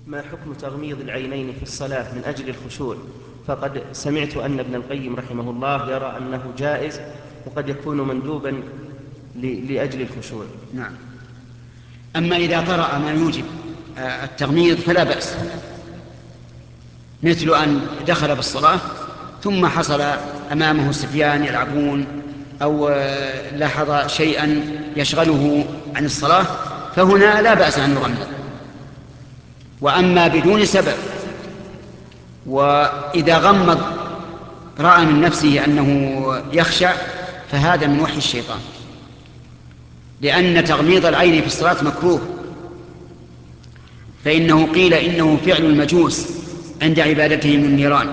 ما حكم تغميض العينين في الصلاة من أجل الخشوع؟ فقد سمعت أن ابن القيم رحمه الله يرى أنه جائز وقد يكون مندوبا لأجل الخشوع. نعم. أما إذا طرأ ما يوجب التغميض فلا بأس، مثل أن دخل بالصلاة ثم حصل أمامه صبيان يلعبون أو لاحظ شيئا يشغله عن الصلاة، فهنا لا بأس أن يغمض. وأما بدون سبب وإذا غمض رأى من نفسه أنه يخشع فهذا من وحي الشيطان، لأن تغميض العين في الصلاة مكروه، فإنه قيل إنه فعل المجوس عند عبادتهم النيران.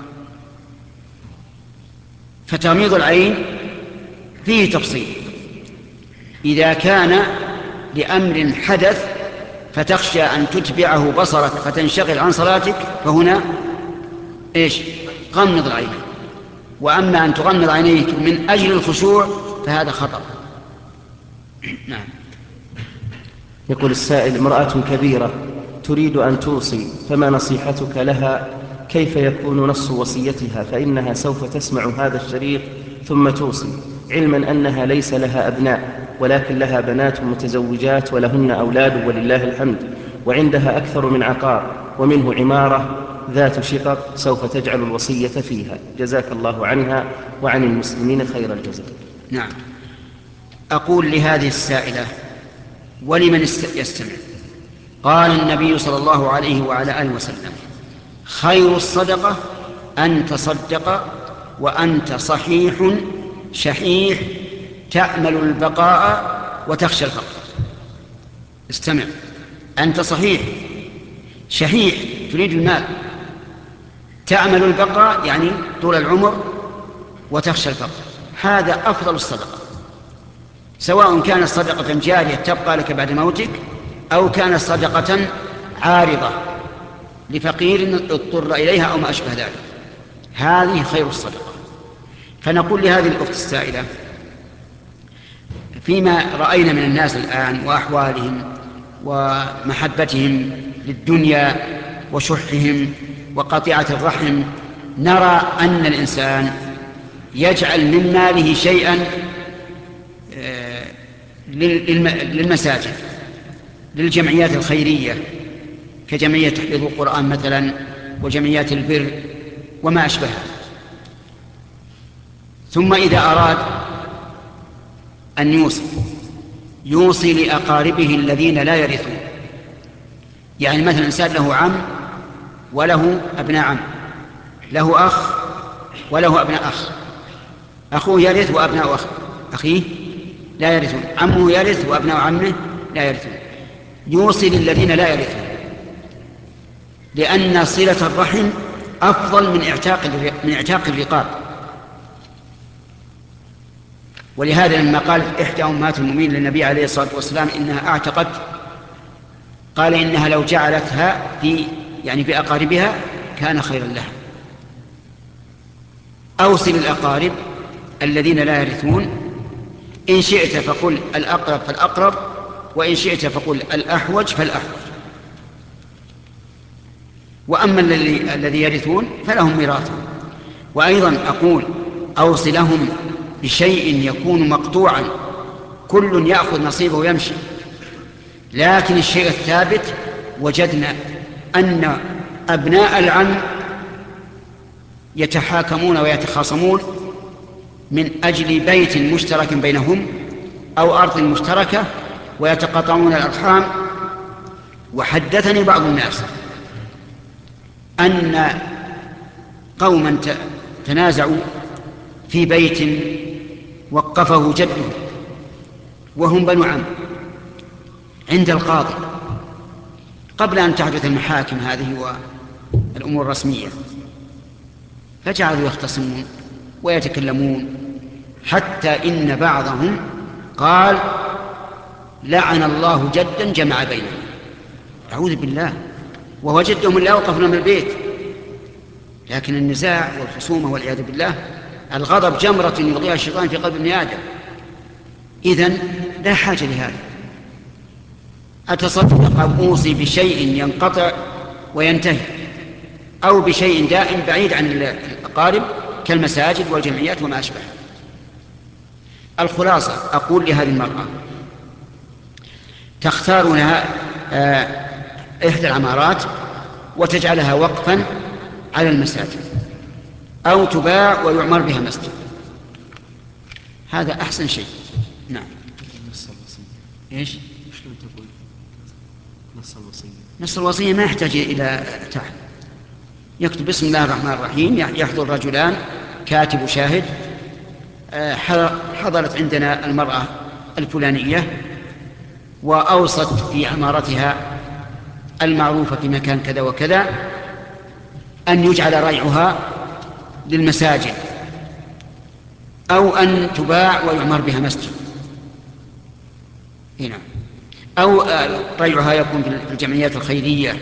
فتغميض العين فيه تفصيل، إذا كان لأمر حدث فتخشى أن تتبعه بصرك فتنشغل عن صلاتك فهنا غمض العين. وأما أن تغمض عينيك من أجل الخشوع فهذا خطأ. نعم. يقول السائل: امرأة كبيرة تريد أن توصي، فما نصيحتك لها؟ كيف يكون نص وصيتها؟ فإنها سوف تسمع هذا الشريط ثم توصي، علما أنها ليس لها أبناء ولكن لها بنات متزوجات ولهن أولاد ولله الحمد، وعندها أكثر من عقار ومنه عمارة ذات شقق سوف تجعل الوصية فيها. جزاك الله عنها وعن المسلمين خير الجزاء. نعم. أقول لهذه السائلة ولمن يستمع: قال النبي صلى الله عليه وعلى آله وسلم: خير الصدقة أن تصدق وأنت صحيح شحيح تأمل البقاء وتخشى الفقر. استمع: أنت صحيح شحيح تريد المال، تأمل البقاء يعني طول العمر، وتخشى الفقر. هذا أفضل الصدقة، سواء كانت صدقة جارية تبقى لك بعد موتك أو كانت صدقة عارضة لفقير اضطر إليها أو ما أشبه ذلك، هذه خير الصدقة. فنقول لهذه الأخت السائلة: فيما رأينا من الناس الآن وأحوالهم ومحبتهم للدنيا وشحهم وقطيعة الرحم، نرى أن الإنسان يجعل من ماله شيئا للمساجد، للجمعيات الخيرية كجمعية تحفيظ القرآن مثلا وجمعيات البر وما أشبهها. ثم إذا أراد أن يوصي لأقاربه الذين لا يرثون، يعني مثلا إنسان له عم وله أبناء عم، له أخ وله أبناء أخ، أخوه يرث وأبناء أخيه لا يرثون، عمه يرث وأبناء عمه لا يرثون، يوصي للذين لا يرثون، لأن صلة الرحم أفضل من اعتاق الرقاب. ولهذا لما قالت إحدى أمهات المؤمنين للنبي عليه الصلاة والسلام إنها أعتقت، قال إنها لو جعلتها في أقاربها كان خيرا لها. أوصل الأقارب الذين لا يرثون، إن شئت فقل الأقرب فالأقرب، وإن شئت فقل الأحوج فالأحوج. وأما الذي يرثون فلهم ميراثهم. وأيضا أقول أوصلهم بشيء يكون مقطوعا، كل يأخذ نصيبه ويمشي، لكن الشيء الثابت وجدنا أن أبناء العم يتحاكمون ويتخاصمون من أجل بيت مشترك بينهم أو أرض مشتركة ويتقاطعون الأرحام. وحدثني بعض الناس أن قوما تنازعوا في بيت وقفه جده وهم بنو عم عند القاضي قبل أن تحدث المحاكم هذه والأمور الرسمية، فجعلوا يختصمون ويتكلمون حتى إن بعضهم قال: لعن الله جدا جمع بينهم. أعوذ بالله، وهو جدهم اللي أوقف لهم البيت. لكن النزاع والخصومة والعياذ بالله، الغضب جمرة يلقيها الشيطان في قلب ابن آدم. إذن لا حاجة لهذا. أتصدق أو أوصي بشيء ينقطع وينتهي، أو بشيء دائم بعيد عن الأقارب كالمساجد والجمعيات وما أشبه. الخلاصة أقول لهذه المرأة تختار لها إحدى العمارات وتجعلها وقفا على المساجد، أو تباع ويعمر بها مسجد، هذا أحسن شيء. نعم. نص الوصية إيش؟ شلون تقول نص الوصية؟ نص الوصية ما يحتاج إلى تعب، يكتب بسم الله الرحمن الرحيم، يحضر رجلان كاتب وشاهد، حضرت عندنا المرأة الفلانية وأوصت في عمارتها المعروفة في مكان كذا وكذا أن يجعل ريعها للمساجد، أو أن تباع ويعمر بها مسجد. هنا أو ريعها يكون في الجمعيات الخيرية،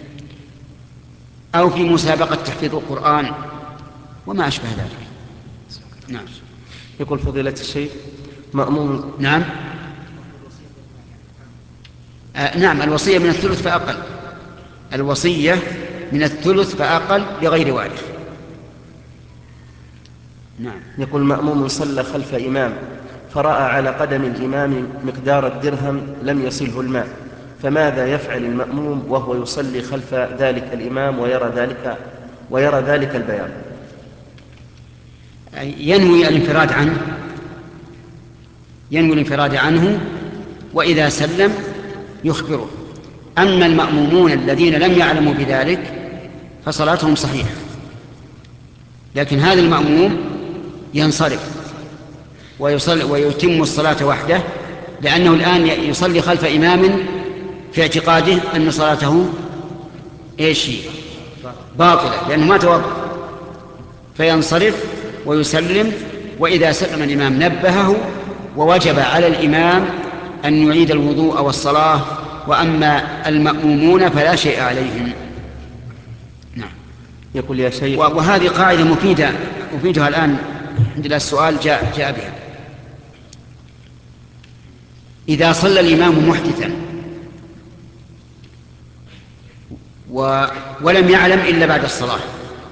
أو في مسابقة تحفيظ القرآن وما أشبه ذلك. نعم. يقول فضيلة الشيخ مأموم. نعم. نعم، الوصية من الثلث فأقل، الوصية من الثلث فأقل لغير وارث. نعم. يقول مأموم صلى خلف إمام فرأى على قدم الإمام مقدار الدرهم لم يصله الماء، فماذا يفعل المأموم وهو يصلي خلف ذلك الإمام ويرى ذلك البيان؟ ينوي الانفراد عنه، وإذا سلم يخبره. أما المأمومون الذين لم يعلموا بذلك فصلاتهم صحيحة، لكن هذا المأموم ينصرف ويتم الصلاة وحده، لأنه الآن يصلي خلف إمام في اعتقاده أن صلاته باطلة لأنه ما توضأ، فينصرف ويسلم، وإذا سلم الإمام نبهه، ووجب على الإمام أن يعيد الوضوء والصلاة، وأما المأمومون فلا شيء عليهم. نعم. يقول يا شيخ، وهذه قاعدة مفيدة أفيدها الآن عندنا السؤال جاء بها. إذا صلى الإمام محدثا ولم يعلم إلا بعد الصلاة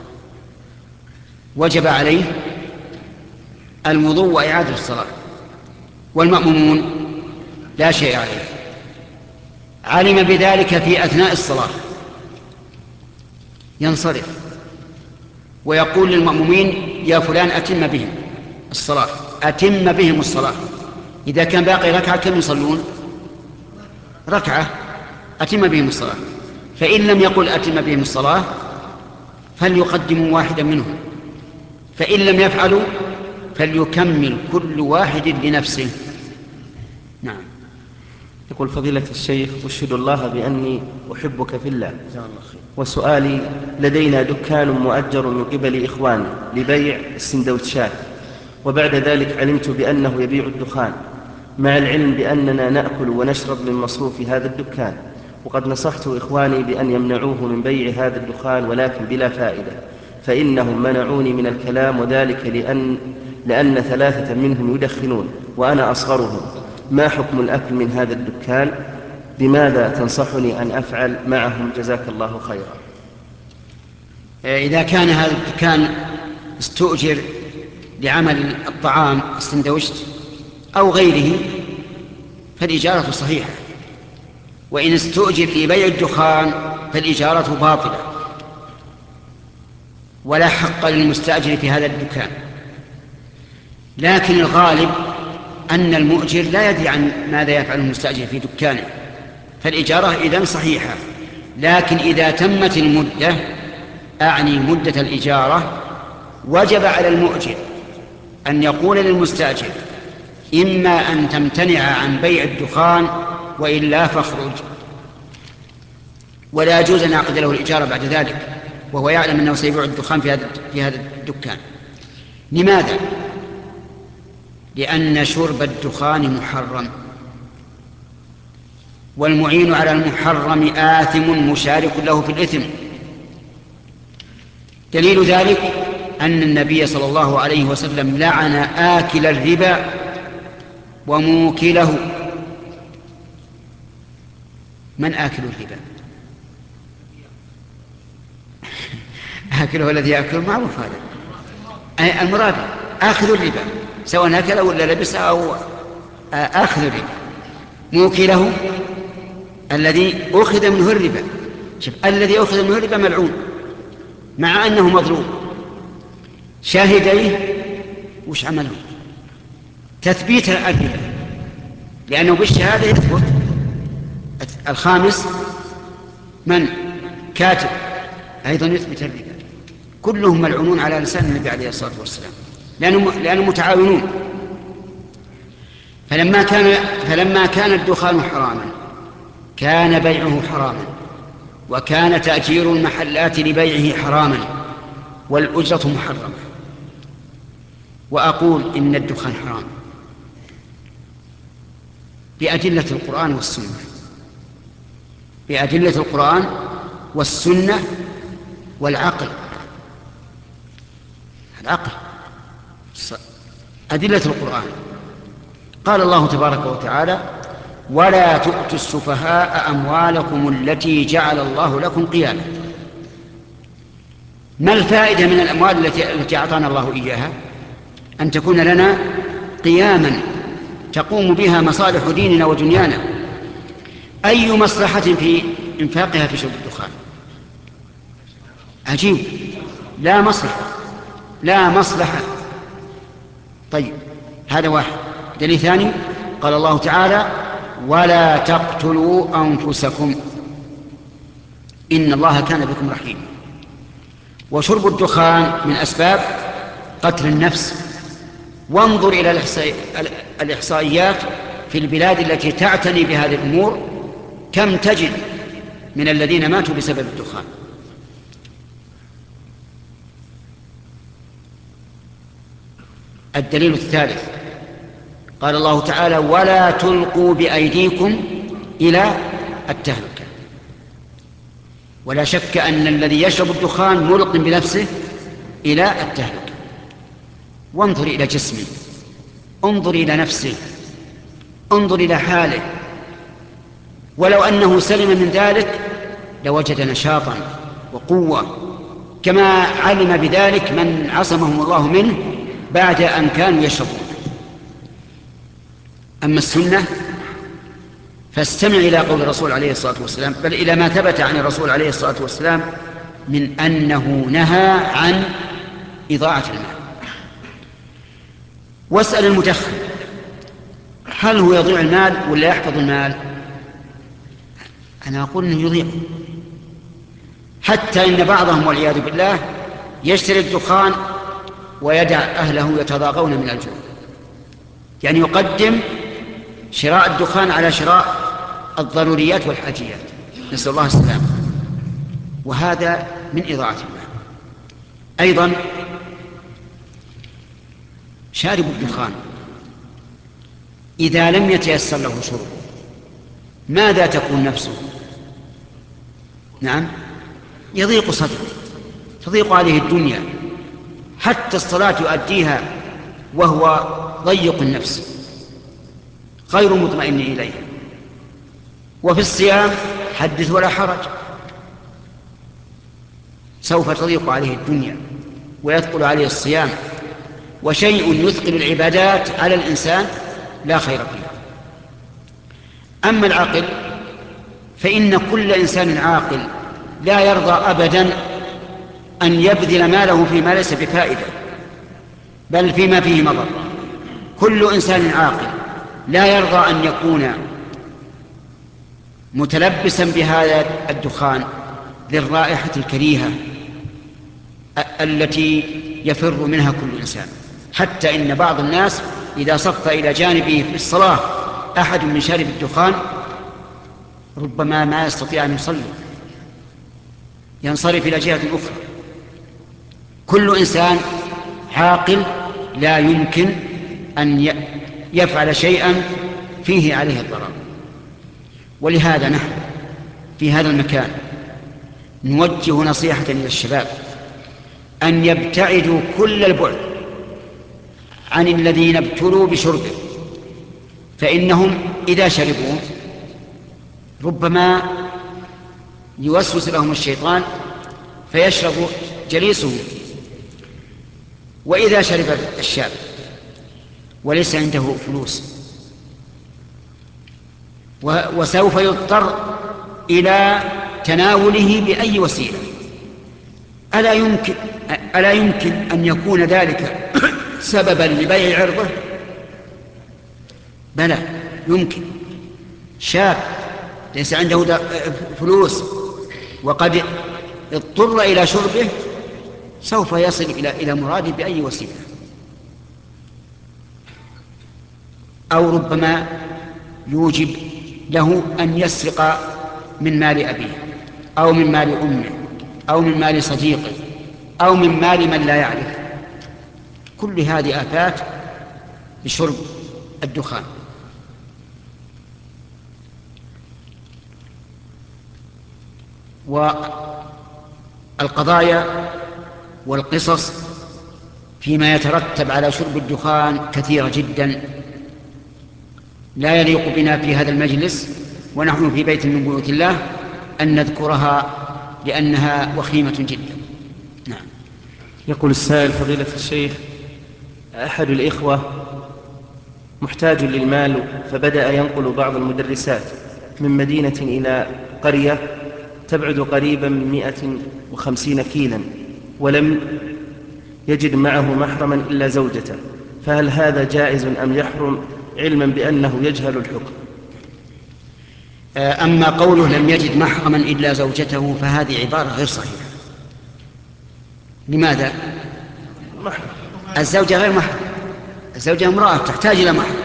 وجب عليه الوضوء وإعادة الصلاة، والمأمومون لا شيء عليه. علم بذلك في أثناء الصلاة ينصرف ويقول للمأمومين يا فلان أتم بهم الصلاة. إذا كان باقي ركعة كم يصلون؟ ركعة، أتم بهم الصلاة. فإن لم يقل أتم بهم الصلاة فليقدموا واحدا منهم، فإن لم يفعلوا فليكمل كل واحد لنفسه. نعم. يقول فضيلة الشيخ أشهد الله بأني أحبك في الله، وسؤالي لدينا دكان مؤجر من قبل إخواني لبيع السندوتشات، وبعد ذلك علمت بأنه يبيع الدخان، مع العلم بأننا نأكل ونشرب من مصروف هذا الدكان، وقد نصحت إخواني بأن يمنعوه من بيع هذا الدخان ولكن بلا فائدة، فإنهم منعوني من الكلام، وذلك لأن 3 منهم يدخنون وأنا أصغرهم. ما حكم الأكل من هذا الدكان؟ بماذا تنصحني أن أفعل معهم؟ جزاك الله خيرا. إذا كان هذا الدكان استؤجر لعمل الطعام السندويشت أو غيره فالإجارة صحيحة، وإن استؤجر لبيع الدخان فالإجارة باطلة، ولا حق للمستأجر في هذا الدكان. لكن الغالب أن المؤجر لا يدري عن ماذا يفعل المستأجر في دكانه، فالإجارة إذن صحيحة. لكن إذا تمت المدة، أعني مدة الإجارة، وجب على المؤجر أن يقول للمستأجر إما أن تمتنع عن بيع الدخان وإلا فاخرج، ولا يجوز أن يعقد له الإجارة بعد ذلك وهو يعلم أنه سيبيع الدخان في هذا الدكان. لماذا؟ لأن شرب الدخان محرم، والمعين على المحرم آثم مشارك له في الإثم. دليل ذلك أن النبي صلى الله عليه وسلم لعن آكل الربا وموكله. من آكل الربا؟ آكله الذي يأكل معروف هذا المراد آخذ الربا، سواء أكل ولا لبس أو آخذ الربا. موكله الذي أخذ منه الربا. شوف، الذي أخذ منه الربا ملعون مع أنه مظلوم. شاهديه وش عمله؟ تثبيت الربا، لأنه بالشهادة يثبت. الخامس من كاتب أيضا يثبت الربا. كلهم ملعونون على لسان النبي عليه الصلاة والسلام، لأنهم متعاونون. فلما كان الدخان حراما كان بيعه حراما، وكان تأجير المحلات لبيعه حراما، والأجرة محرمة. وأقول إن الدخان حرام بأدلة القرآن والسنة، بأدلة القرآن والسنة والعقل. العقل، أدلة القرآن. قال الله تبارك وتعالى: ولا تؤتوا السفهاء أموالكم التي جعل الله لكم قياما. ما الفائدة من الأموال التي أعطانا الله إياها؟ أن تكون لنا قياما تقوم بها مصالح ديننا ودنيانا. أي مصلحة في إنفاقها في شرب الدخان؟ عجيب، لا مصلحة، لا مصلحة. طيب، هذا واحد. دليل ثاني، قال الله تعالى: ولا تقتلوا أنفسكم إن الله كان بكم رحيما. وشرب الدخان من أسباب قتل النفس. وانظر إلى الإحصائيات في البلاد التي تعتني بهذه الأمور، كم تجد من الذين ماتوا بسبب الدخان. الدليل الثالث، قال الله تعالى: ولا تلقوا بأيديكم إلى التهلكة. ولا شك أن الذي يشرب الدخان ملق بنفسه إلى التهلكة. وانظر إلى جسمه، انظر إلى نفسه، انظر إلى حاله. ولو أنه سلم من ذلك لوجد نشاطا وقوة، كما علم بذلك من عصمهم الله منه بعد أن كانوا يشربون. أما السنة فاستمع إلى قول الرسول عليه الصلاة والسلام، بل إلى ما ثبت عن الرسول عليه الصلاة والسلام من أنه نهى عن إضاعة المال. واسأل المدخن هل هو يضيع المال ولا يحفظ المال؟ أنا أقول أنه يضيع، حتى إن بعضهم والعياذ بالله يشتري الدخان ويدع أهله يتضاغون من الجوع، يعني يقدم شراء الدخان على شراء الضروريات والحاجيات، نسأل الله السلامة. وهذا من إضاعة المال. أيضا شارب الدخان إذا لم يتيسر له شربه ماذا تكون نفسه؟ نعم، يضيق صدره، تضيق عليه الدنيا، حتى الصلاة يؤديها وهو ضيق النفس غير مطمئن إليها. وفي الصيام حدث ولا حرج، سوف تضيق عليه الدنيا ويثقل عليه الصيام، وشيء يثقل العبادات على الإنسان لا خير فيه. أما العاقل فإن كل إنسان عاقل لا يرضى أبدا أن يبذل ماله فيما ليس بفائدة بل فيما فيه مضر. كل إنسان عاقل لا يرضى أن يكون متلبسا بهذا الدخان للرائحة الكريهة التي يفر منها كل إنسان. حتى إن بعض الناس إذا صف إلى جانبه في الصلاة أحد من شارب الدخان ربما ما يستطيع أن يصلي، ينصرف إلى جهة أخرى. كل إنسان عاقل لا يمكن أن يفعل شيئا فيه عليه الضرر. ولهذا نحن في هذا المكان نوجه نصيحة إلى الشباب أن يبتعدوا كل البعد عن الذين ابتلوا بشربه، فإنهم إذا شربوه ربما يوسوس لهم الشيطان فيشربوا جليسه. وإذا شرب الشاب وليس عنده فلوس وسوف يضطر إلى تناوله بأي وسيلة، ألا يمكن أن يكون ذلك سببا لبيع عرضه؟ بلى يمكن. شاب ليس عنده فلوس وقد اضطر إلى شربه سوف يصل إلى مراده بأي وسيلة، أو ربما يوجب له أن يسرق من مال أبيه أو من مال أمه أو من مال صديقه أو من مال من لا يعرف. كل هذه آفات بشرب الدخان. والقضايا والقصص فيما يترتب على شرب الدخان كثيرة جدا، لا يليق بنا في هذا المجلس ونحن في بيت من بيوت الله أن نذكرها لأنها وخيمة جدا. نعم. يقول السائل: فضيلة الشيخ، أحد الإخوة محتاج للمال، فبدأ ينقل بعض المدرسات من مدينة إلى قرية تبعد قريبا من 150 كيلا، ولم يجد معه محرما إلا زوجته، فهل هذا جائز أم يحرم، علما بأنه يجهل الحكم؟ أما قوله لم يجد محرما إلا زوجته فهذه عبارة غير صحيحة. لماذا؟ الزوجة غير محرم، الزوجة امرأة تحتاج إلى محرم.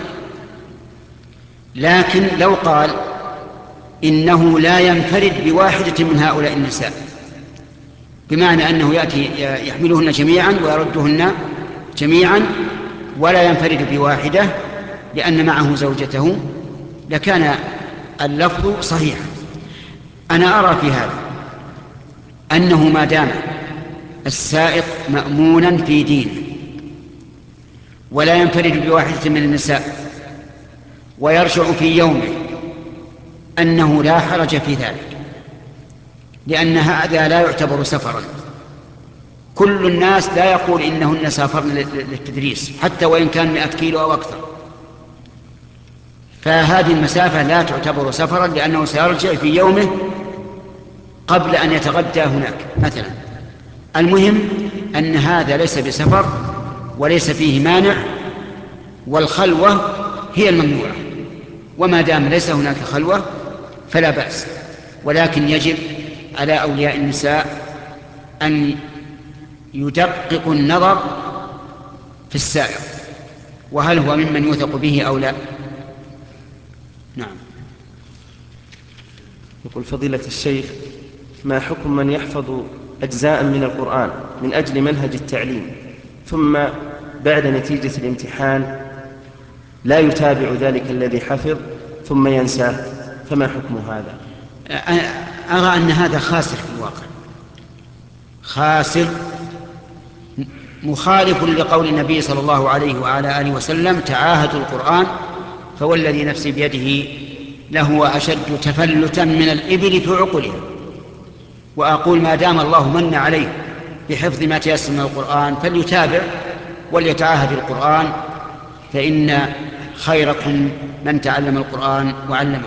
لكن لو قال إنه لا ينفرد بواحدة من هؤلاء النساء، بمعنى أنه يأتي يحملهن جميعا ويردهن جميعا ولا ينفرد بواحدة لأن معه زوجته، لكان اللفظ صحيح. أنا أرى في هذا أنه ما دام السائق مأمونا في دينه ولا ينفرد بواحدة من النساء ويرجع في يومه أنه لا حرج في ذلك، لأن هذا لا يعتبر سفرا. كل الناس لا يقول إنهن سافرن للتدريس حتى وإن كان 100 كيلو أو أكثر، فهذه المسافة لا تعتبر سفرا لأنه سيرجع في يومه قبل أن يتغدى هناك مثلا. المهم أن هذا ليس بسفر وليس فيه مانع، والخلوة هي الممنوعة، وما دام ليس هناك خلوة فلا بأس. ولكن يجب على أولياء النساء أن يدققوا النظر في السائق وهل هو ممن يوثق به أو لا. نعم. يقول: فضيلة الشيخ، ما حكم من يحفظ أجزاء من القرآن من أجل منهج التعليم ثم بعد نتيجة الامتحان لا يتابع ذلك الذي حفظ ثم ينساه، فما حكم هذا؟ أرى أن هذا خاسر في الواقع، خاسر مخالف لقول النبي صلى الله عليه وعلى آله وسلم: تعاهدوا القرآن فوالذي نفسي بيده لهو أشد تفلتا من الإبل في عقلها. وأقول ما دام الله من عليه بحفظ ما تيسر من القرآن فليتابع وليتعاهد القرآن، فإن خيركم من تعلم القرآن وعلمه.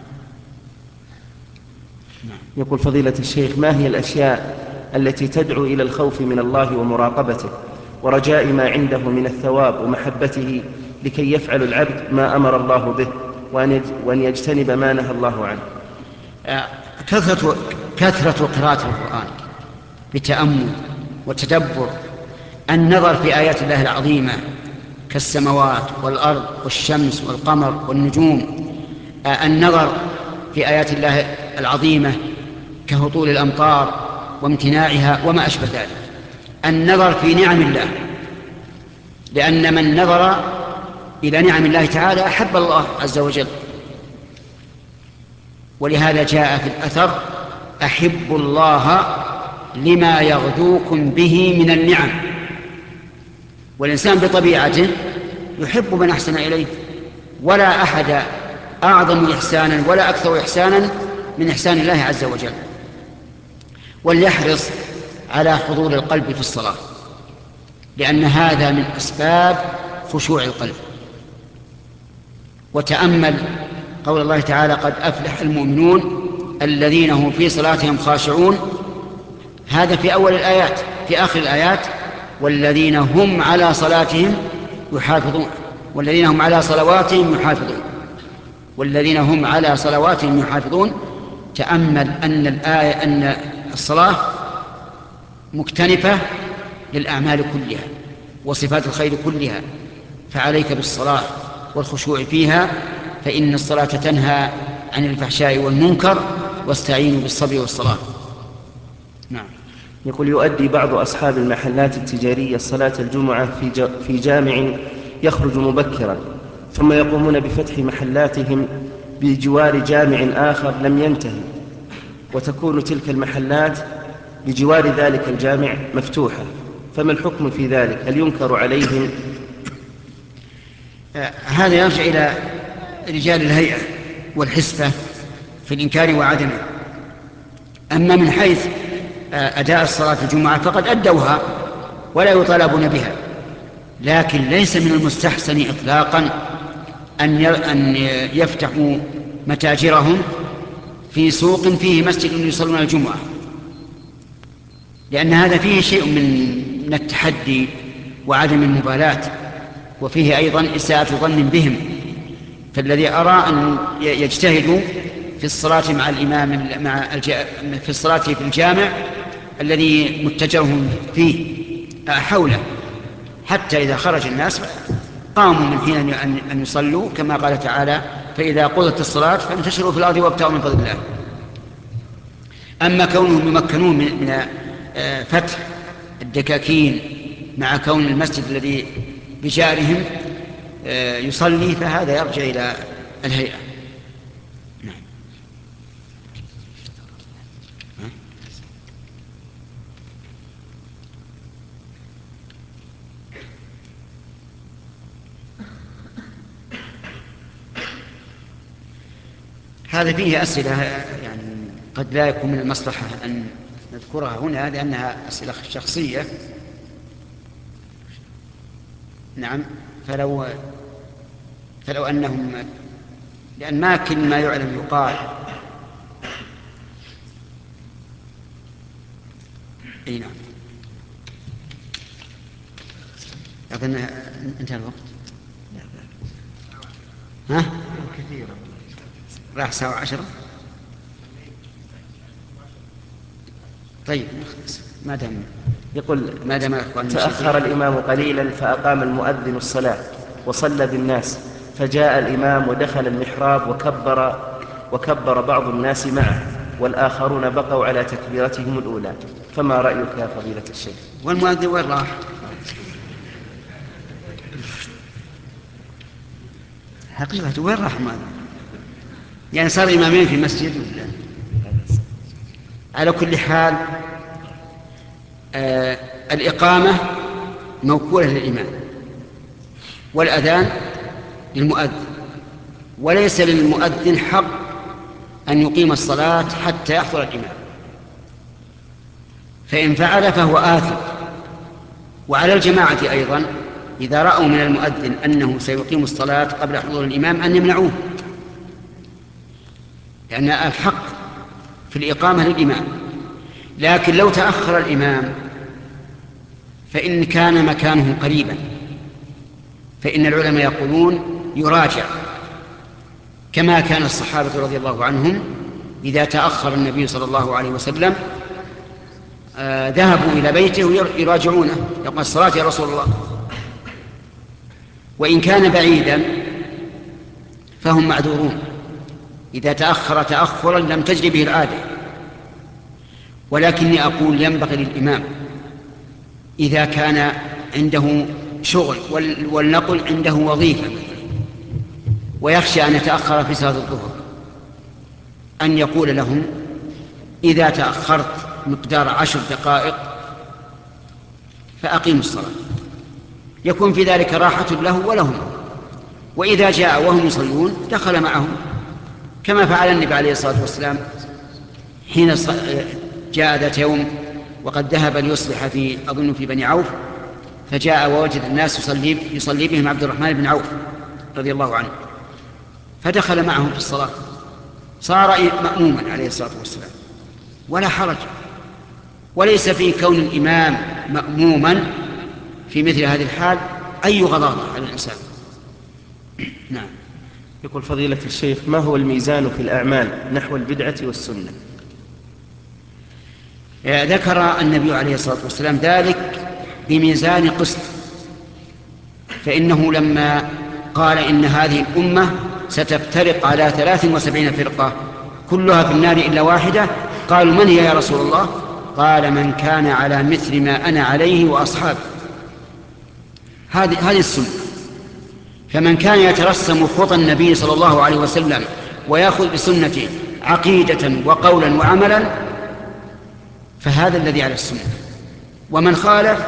يقول: فضيلة الشيخ، ما هي الأشياء التي تدعو إلى الخوف من الله ومراقبته ورجاء ما عنده من الثواب ومحبته لكي يفعل العبد ما أمر الله به وأن يجتنب ما نهى الله عنه؟ كثرة قراءة القرآن بتأمل وتدبر، النظر في آيات الله العظيمة كالسماوات والأرض والشمس والقمر والنجوم، النظر في آيات الله العظيمة كهطول الأمطار وامتناعها وما أشبه ذلك، النظر في نعم الله، لأن من نظر إلى نعم الله تعالى أحب الله عز وجل. ولهذا جاء في الأثر: أحب الله لما يغدوكم به من النعم. والإنسان بطبيعته يحب من أحسن إليه، ولا أحد أعظم إحسانا ولا أكثر إحسانا من إحسان الله عز وجل. وليحرص على حضور القلب في الصلاة، لأن هذا من أسباب خشوع القلب. وتأمل قول الله تعالى: قد أفلح المؤمنون الذين هم في صلاتهم خاشعون. هذا في أول الآيات. في آخر الآيات: والذين هم على صلاتهم يحافظون، والذين هم على صلواتهم يحافظون، والذين هم على صلواتهم يحافظون. تأمل أن الآية أن الصلاة مكتنفة للأعمال كلها وصفات الخير كلها، فعليك بالصلاة والخشوع فيها، فإن الصلاة تنهى عن الفحشاء والمنكر، واستعينوا بالصبر والصلاة. نعم. يقول: يؤدي بعض أصحاب المحلات التجارية صلاة الجمعة في جامع يخرج مبكرا، ثم يقومون بفتح محلاتهم بجوار جامع آخر لم ينتهي، وتكون تلك المحلات بجوار ذلك الجامع مفتوحة، فما الحكم في ذلك؟ هل ينكر عليهم؟ هذا يرجع إلى رجال الهيئة والحسبة في الإنكار وعدمه. أما من حيث أداء الصلاة الجمعة فقد أدوها ولا يطالبون بها، لكن ليس من المستحسن إطلاقا أن يفتحوا متاجرهم في سوق فيه مسجد يصلون الجمعة، لأن هذا فيه شيء من التحدي وعدم المبالاة، وفيه أيضا إساءة ظن بهم. فالذي أرى أن يجتهدوا في الصلاة مع الإمام في الصلاة في الجامع الذي متجرهم فيه حوله، حتى إذا خرج الناس قاموا من حين أن يصلوا، كما قال تعالى: فإذا قضت الصلاة فانتشروا في الأرض وابتغوا من فضل الله. أما كونهم يمكنون من فتح الدكاكين مع كون المسجد الذي بجارهم يصلي، فهذا يرجع إلى الهيئة. نعم. هذا فيه أسئلة يعني قد لا يكون من المصلحة أن نذكرها هنا لأنها أسئلة شخصية. نعم. فلو أنهم، لأن ما كل ما يعلم يقال. أي نعم. أظن انتهى الوقت. ها؟ كثيرا. راح ساعة 10. طيب ما دام تأخر الإمام قليلا فأقام المؤذن الصلاة وصلى بالناس، فجاء الإمام ودخل المحراب وكبر بعض الناس معه، والآخرون بقوا على تكبيرتهم الأولى، فما رأيك يا فضيلة الشيخ؟ والمؤذن وين راح؟ حقيقة وين راح المؤذن؟ يعني صار إمامين في مسجد ولا؟ على كل حال الإقامة موكولة للإمام والأذان للمؤذن، وليس للمؤذن حق أن يقيم الصلاة حتى يحضر الإمام، فإن فعل فهو آثم. وعلى الجماعة أيضا إذا رأوا من المؤذن أنه سيقيم الصلاة قبل حضور الإمام أن يمنعوه، لأن الحق في الإقامة للإمام. لكن لو تأخر الإمام فإن كان مكانه قريبا، فإن العلماء يقولون يراجع، كما كان الصحابة رضي الله عنهم إذا تأخر النبي صلى الله عليه وسلم ذهبوا إلى بيته يراجعونه، يقول: الصلاة يا رسول الله. وإن كان بعيدا فهم معذورون إذا تأخر تأخرا لم تجري به العادة. ولكني أقول ينبغي للإمام إذا كان عنده شغل ولنقل عنده وظيفة ويخشى أن يتأخر في صلاة الظهر أن يقول لهم: إذا تأخرت مقدار 10 دقائق فأقيموا الصلاة، يكون في ذلك راحة له ولهم. وإذا جاء وهم يصلون دخل معهم، كما فعل النبي عليه الصلاة والسلام حين جاء ذات يوم وقد ذهب ليصلح أظن في بني عوف، فجاء ووجد الناس يصلي بهم عبد الرحمن بن عوف رضي الله عنه، فدخل معهم في الصلاة، صار مأموما عليه الصلاة والسلام ولا حرج، وليس في كون الإمام مأموما في مثل هذه الحال أي غضاضة على الإنسان. نعم. يقول فضيلة الشيخ: ما هو الميزان في الأعمال نحو البدعة والسنة؟ ذكر النبي عليه الصلاة والسلام ذلك بميزان قسط، فإنه لما قال إن هذه الأمة ستفترق على 73 فرقة كلها في النار إلا واحدة، قالوا من هي يا رسول الله؟ قال من كان على مثل ما أنا عليه وأصحابي. هذه السنة. فمن كان يترسم خطى النبي صلى الله عليه وسلم ويأخذ بسنته عقيدة وقولا وعملا فهذا الذي على السنة، ومن خالف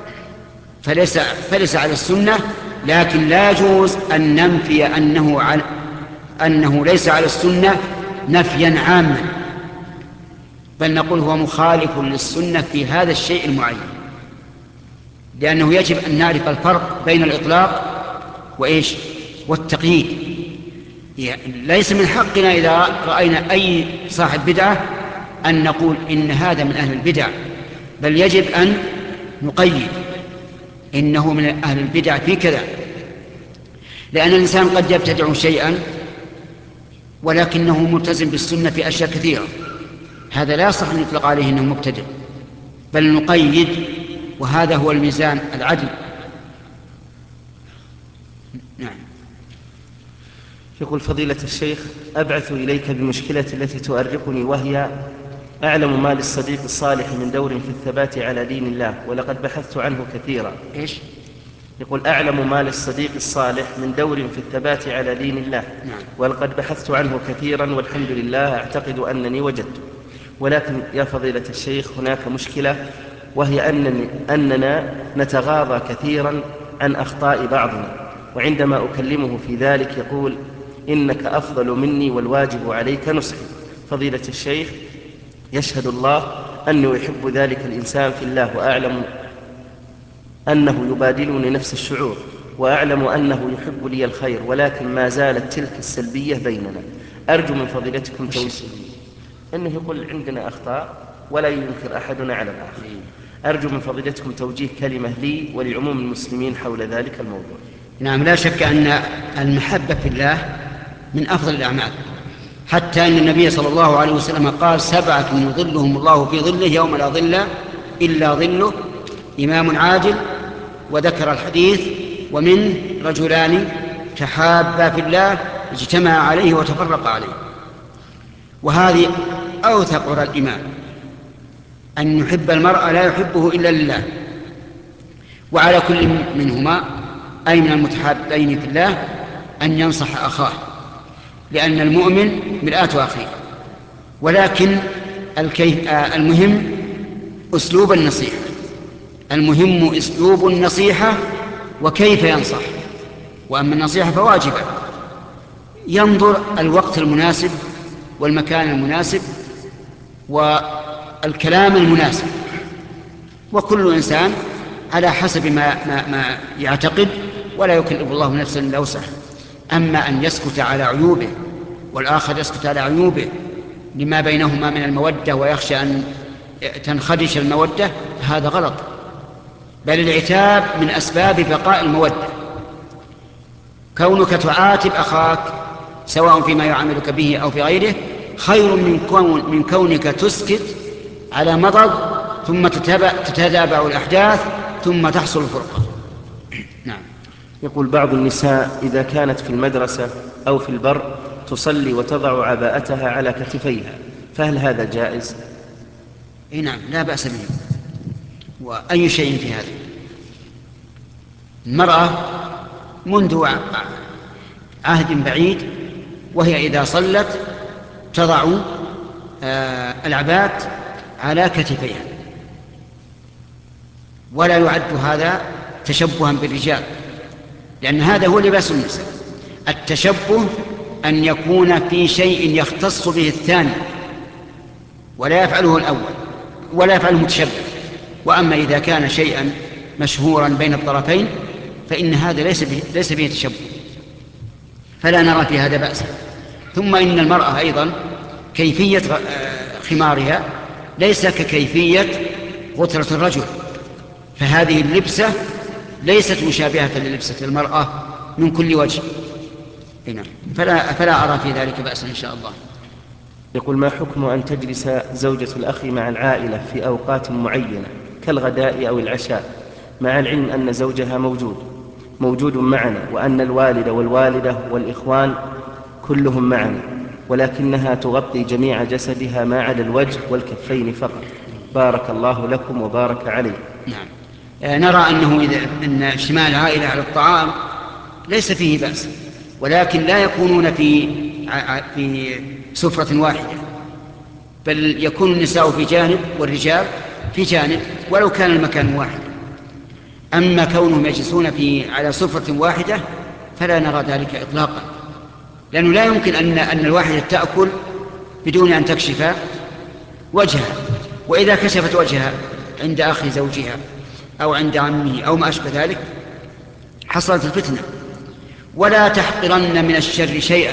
فليس على السنة. لكن لا يجوز أن ننفي أنه ليس على السنة نفيا عاما، بل نقول هو مخالف للسنة في هذا الشيء المعين، لأنه يجب أن نعرف الفرق بين الإطلاق والتقييد. ليس من حقنا إذا رأينا أي صاحب بدعة أن نقول إن هذا من أهل البدع، بل يجب أن نقيد إنه من أهل البدع في كذا، لأن الإنسان قد يبتدع شيئا ولكنه ملتزم بالسنة في أشياء كثيرة، هذا لا يصح أن يطلق عليه أنه مبتدع، بل نقيد، وهذا هو الميزان العدل. نعم. يقول فضيلة الشيخ: أبعث إليك بمشكلة التي تؤرقني، وهي أعلم ما للصديق الصالح من دور في الثبات على دين الله ولقد بحثت عنه كثيرا. يقول: أعلم ما للصديق الصالح من دور في الثبات على دين الله ولقد بحثت عنه كثيرا والحمد لله أعتقد أنني وجدت، ولكن يا فضيلة الشيخ هناك مشكلة، وهي أننا نتغاضى كثيرا عن أخطاء بعضنا، وعندما أكلمه في ذلك يقول: إنك أفضل مني والواجب عليك نصحي. فضيلة الشيخ، يشهد الله أنه يحب ذلك الإنسان في الله، وأعلم أنه يبادلني نفس الشعور، وأعلم أنه يحب لي الخير، ولكن ما زالت تلك السلبية بيننا. أرجو من فضيلتكم توجيه، إنه يقول عندنا أخطاء ولا ينكر أحدنا على الآخر. أرجو من فضيلتكم توجيه كلمة لي ولعموم المسلمين حول ذلك الموضوع. نعم، لا شك أن المحبة في الله من أفضل الأعمال، حتى أن النبي صلى الله عليه وسلم قال: 7 يظلهم الله في ظله يوم لا ظل إلا ظله: إمام عادل، وذكر الحديث: ومن رجلان تحابا في الله اجتمع عليه وتفرق عليه. وهذه أوثق عرى الإيمان، أن يحب المرء لا يحبه إلا لله. وعلى كل منهما أي من المتحابين في الله أن ينصح أخاه، لأن المؤمن مرآة أخيه. ولكن المهم أسلوب النصيحة، المهم أسلوب النصيحة وكيف ينصح. وأما النصيحة فواجبة، ينظر الوقت المناسب والمكان المناسب والكلام المناسب، وكل إنسان على حسب ما يعتقد، ولا يكلف الله نفسا إلا وسعها. أما أن يسكت على عيوبه والآخر يسكت على عيوبه لما بينهما من المودة ويخشى أن تنخدش المودة، هذا غلط، بل العتاب من أسباب بقاء المودة. كونك تعاتب أخاك سواء فيما يعاملك به أو في غيره خير من كونك تسكت على مضض ثم تتتابع الأحداث ثم تحصل الفرقة. نعم. يقول بعض النساء إذا كانت في المدرسة أو في البر تصلي وتضع عباءتها على كتفيها، فهل هذا جائز؟ نعم، لا بأس به. وأي شيء في هذا، المرأة منذ عهد بعيد وهي إذا صلت تضع العباءة على كتفيها، ولا يعد هذا تشبها بالرجال، لأن هذا هو لباس النساء. التشبه أن يكون في شيء يختص به الثاني ولا يفعله الأول، ولا يفعله متشبه. وأما إذا كان شيئا مشهورا بين الطرفين فإن هذا ليس به تشبه، فلا نرى في هذا بأسا. ثم إن المرأة أيضا كيفية خمارها ليس ككيفية غترة الرجل، فهذه اللبسة ليست مشابهة للبسة المرأة من كل وجه. فلا أرى في ذلك بأسا إن شاء الله. يقول: ما حكم أن تجلس زوجة الأخ مع العائلة في أوقات معينة كالغداء أو العشاء، مع العلم أن زوجها موجود معنا، وأن الوالد والوالدة والإخوان كلهم معنا، ولكنها تغطي جميع جسدها ما عدا الوجه والكفين فقط؟ بارك الله لكم وبارك عليكم. نعم. نرى أن اجتماع العائلة على الطعام ليس فيه بأس، ولكن لا يكونون في سفرة واحدة، بل يكون النساء في جانب والرجال في جانب ولو كان المكان واحد. أما كونهم يجلسون على سفرة واحدة فلا نرى ذلك إطلاقا، لأنه لا يمكن أن الواحدة تأكل بدون أن تكشف وجهها، وإذا كشفت وجهها عند أخي زوجها أو عند عمه أو ما أشبه ذلك حصلت الفتنة. ولا تحقرن من الشر شيئا.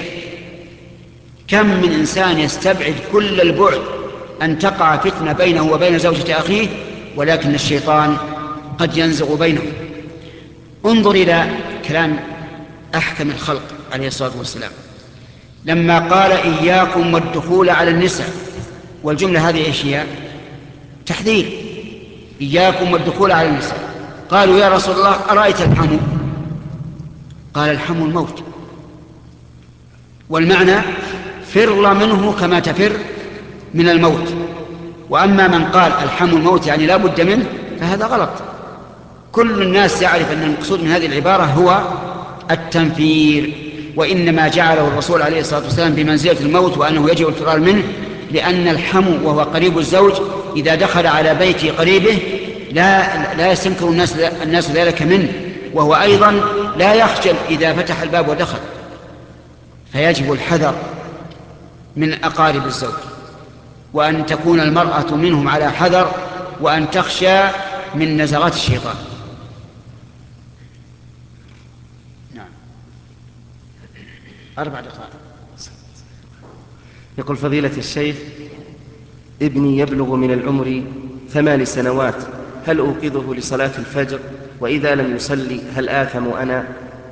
كم من إنسان يستبعد كل البعد أن تقع فتنة بينه وبين زوجة أخيه، ولكن الشيطان قد ينزغ بينهم. انظر إلى كلام أحكم الخلق عليه الصلاة والسلام لما قال: إياكم والدخول على النساء، والجملة هذه أشياء تحذير، إياكم والدخول على النساء. قالوا: يا رسول الله أرأيت الحمو؟ قال: الحمو الموت. والمعنى فر منه كما تفر من الموت. وأما من قال الحمو الموت يعني لا بد منه فهذا غلط. كل الناس يعرف أن المقصود من هذه العبارة هو التنفير، وإنما جعله الرسول عليه الصلاة والسلام بمنزلة الموت، وأنه يجب الفرار منه، لأن الحمو وهو قريب الزوج إذا دخل على بيت قريبه لا يستنكر الناس ذلك منه، وهو أيضا لا يخجل إذا فتح الباب ودخل. فيجب الحذر من أقارب الزوج، وأن تكون المرأة منهم على حذر، وأن تخشى من نزغات الشيطان. نعم. 4 دقائق. يقول: فضيلة الشيخ، ابني يبلغ من العمر 8 سنوات، هل أوقظه لصلاة الفجر؟ وإذا لم يصلي هل آثم أنا؟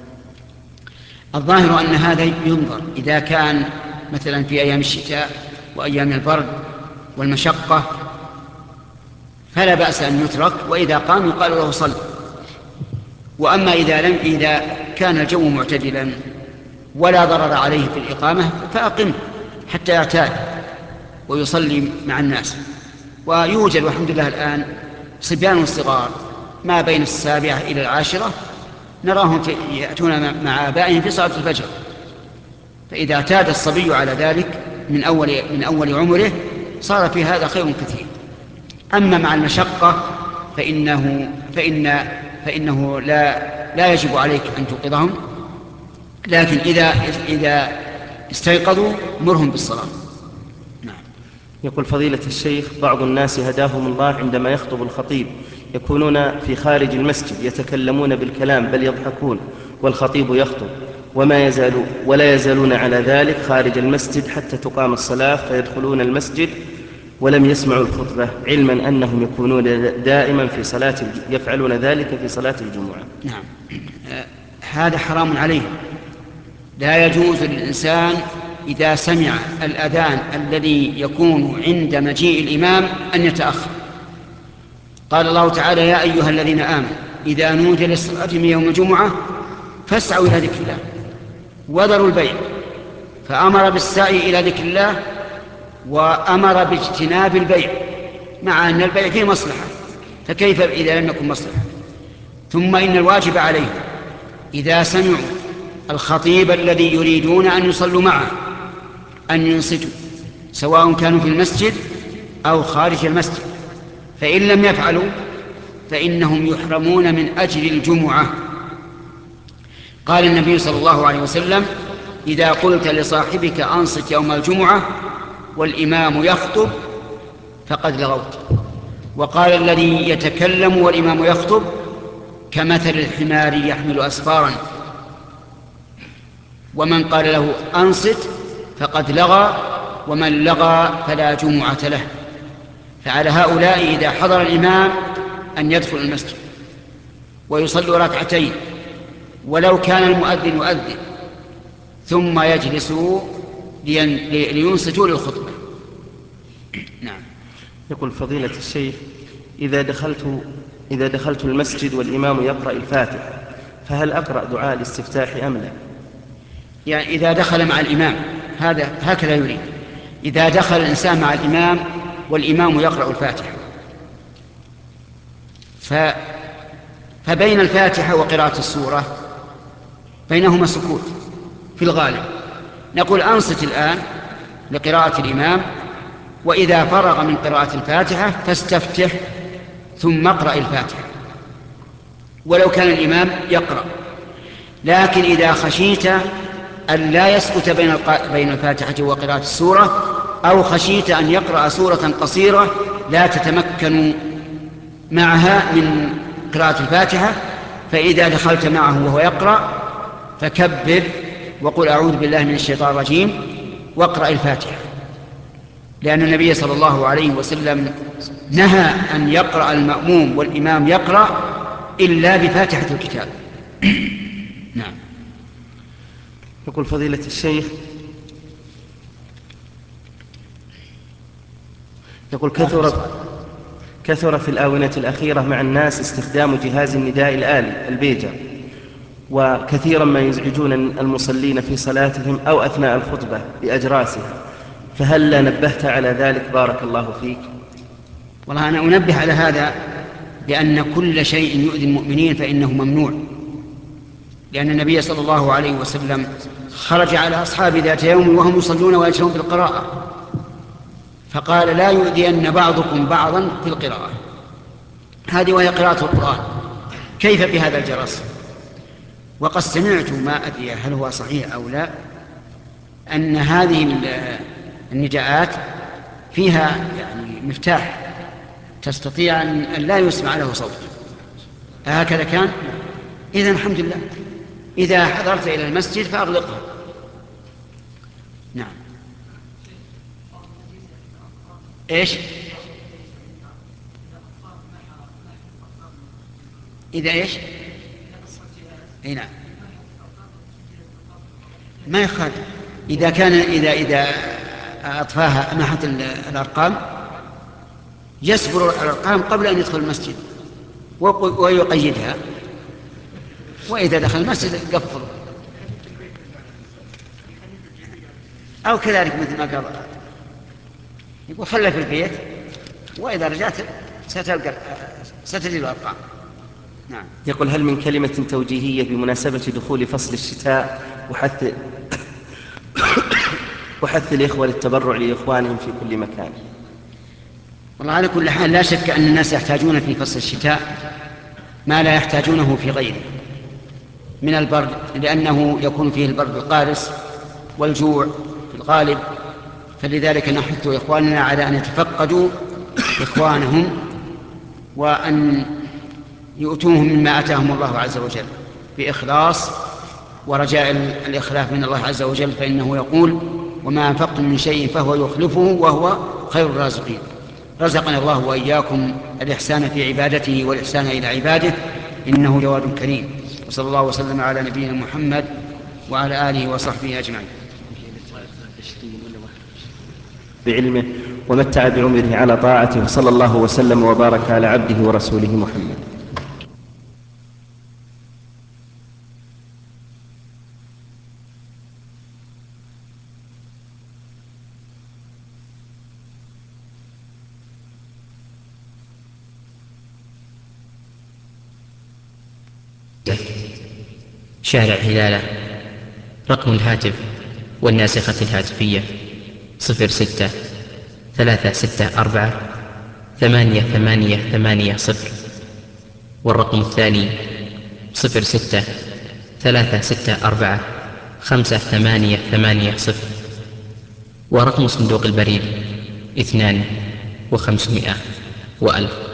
الظاهر أن هذا ينظر، إذا كان مثلا في أيام الشتاء وأيام البرد والمشقة فلا بأس أن يترك، وإذا قام يقال له صل. وأما إذا كان الجو معتدلا ولا ضرر عليه في الإقامة فأقم حتى يعتاد ويصلي مع الناس. ويوجد والحمد لله الآن صبيان صغار ما بين 7 إلى 10 نراهم يأتون مع آبائهم في صلاة الفجر، فإذا اعتاد الصبي على ذلك من أول عمره صار في هذا خير كثير. أما مع المشقة فإنه لا يجب عليك أن توقظهم، لكن إذا استيقظوا مرهم بالصلاة. نعم. يقول: فضيلة الشيخ، بعض الناس هداهم الله عندما يخطب الخطيب يكونون في خارج المسجد يتكلمون بالكلام بل يضحكون والخطيب يخطب، ولا يزالون على ذلك خارج المسجد حتى تقام الصلاة، فيدخلون المسجد ولم يسمعوا الخطبة، علما أنهم يكونون دائما يفعلون ذلك في صلاة الجمعة. نعم. هذا حرام عليه. لا يجوز للإنسان إذا سمع الأذان الذي يكون عند مجيء الإمام أن يتأخر. قال الله تعالى: يا أيها الذين آمنوا إذا نودي للصلاة من يوم الجمعة فاسعوا إلى ذكر الله وذروا البيع. فأمر بالسعي إلى ذكر الله وأمر باجتناب البيع، مع أن البيع فيه مصلحة، فكيف إذا لم يكن مصلحة؟ ثم إن الواجب عليه إذا سمعوا الخطيب الذي يريدون أن يصلوا معه أن ينصتوا، سواء كانوا في المسجد أو خارج المسجد، فإن لم يفعلوا فإنهم يحرمون من أجر الجمعة. قال النبي صلى الله عليه وسلم: إذا قلت لصاحبك أنصت يوم الجمعة والإمام يخطب فقد لغوت. وقال الذي يتكلم والإمام يخطب كمثل الحمار يحمل أسفارا، ومن قال له أنصت فقد لغى، ومن لغى فلا جمعة له. فعلى هؤلاء إذا حضر الإمام أن يدخل المسجد ويصلوا ركعتين، ولو كان المؤذن يؤذن، ثم يجلسوا لينصتوا للخطبة. نعم. يقول فضيلة الشيخ: إذا دخلت المسجد والإمام يقرأ الفاتحة فهل أقرأ دعاء الاستفتاح أم لا؟ يعني إذا دخل مع الإمام، هكذا يريد. إذا دخل الإنسان مع الإمام والإمام يقرأ الفاتحة، فبين الفاتحة وقراءة السورة بينهما سكوت في الغالب، نقول أنصت الآن لقراءة الإمام، وإذا فرغ من قراءة الفاتحة فاستفتح ثم اقرأ الفاتحة ولو كان الإمام يقرأ. لكن إذا خشيت أن لا يسكت بين الفاتحة وقراءة السورة، أو خشيت أن يقرأ سورة قصيرة لا تتمكن معها من قراءة الفاتحة، فإذا دخلت معه وهو يقرأ فكبر وقل أعوذ بالله من الشيطان الرجيم واقرأ الفاتحة، لأن النبي صلى الله عليه وسلم نهى أن يقرأ المأموم والإمام يقرأ إلا بفاتحة الكتاب. نعم. يقول فضيلة الشيخ: يقول كثر في الآونة الأخيرة مع الناس استخدام جهاز النداء الآلي البيجر، وكثيرا ما يزعجون المصلين في صلاتهم أو أثناء الخطبة بأجراسها، فهل لا نبهت على ذلك بارك الله فيك؟ والله أنا أنبه على هذا بأن كل شيء يؤذي المؤمنين فإنه ممنوع، لأن النبي صلى الله عليه وسلم خرج على أصحابه ذات يوم وهم يصلون ويجهرون بالقراءة، فقال لا يؤذين بعضكم بعضا في القراءة، هذه وهي قراءة القرآن، كيف بهذا الجرس؟ وقد سمعت، ما أدري هل هو صحيح أو لا، أن هذه النداءات فيها يعني مفتاح تستطيع أن لا يسمع له صوت. هكذا كان؟ إذن الحمد لله، إذا حضرت إلى المسجد فأغلقها. نعم. إيش؟ إذا إيش؟ أي نعم، ما يخالف. إذا كان إذا أطفاها محت الأرقام يصبر الأرقام قبل أن يدخل المسجد ويقيدها، وإذا دخل المسجد قفل، أو كذلك مثل ما قال يقول خلها في البيت وإذا رجعت ستجد الأرقام. نعم. يقول هل من كلمة توجيهية بمناسبة دخول فصل الشتاء وحث الإخوة للتبرع لإخوانهم في كل مكان؟ والله على كل حال لا شك أن الناس يحتاجون في فصل الشتاء ما لا يحتاجونه في غيره من البرد، لأنه يكون فيه البرد القارس والجوع في الغالب، فلذلك نحث إخواننا على أن يتفقدوا إخوانهم وأن يؤتوهم مما آتاهم الله عز وجل بإخلاص ورجاء الإخلاف من الله عز وجل، فإنه يقول وما أنفقتم من شيء فهو يخلفه وهو خير الرازقين. رزقنا الله وإياكم الإحسان في عبادته والإحسان إلى عباده، إنه جواد كريم. وصلى الله وسلم على نبينا محمد وعلى آله وصحبه أجمعين. بعلمه ومتع بعمره على طاعته، وصلى الله وسلم وبارك على عبده ورسوله محمد. شارع هلالة. رقم الهاتف والناسخة الهاتفية 06-364-8880، والرقم الثاني 06-364-5880، ورقم صندوق البريد 2500 و1000.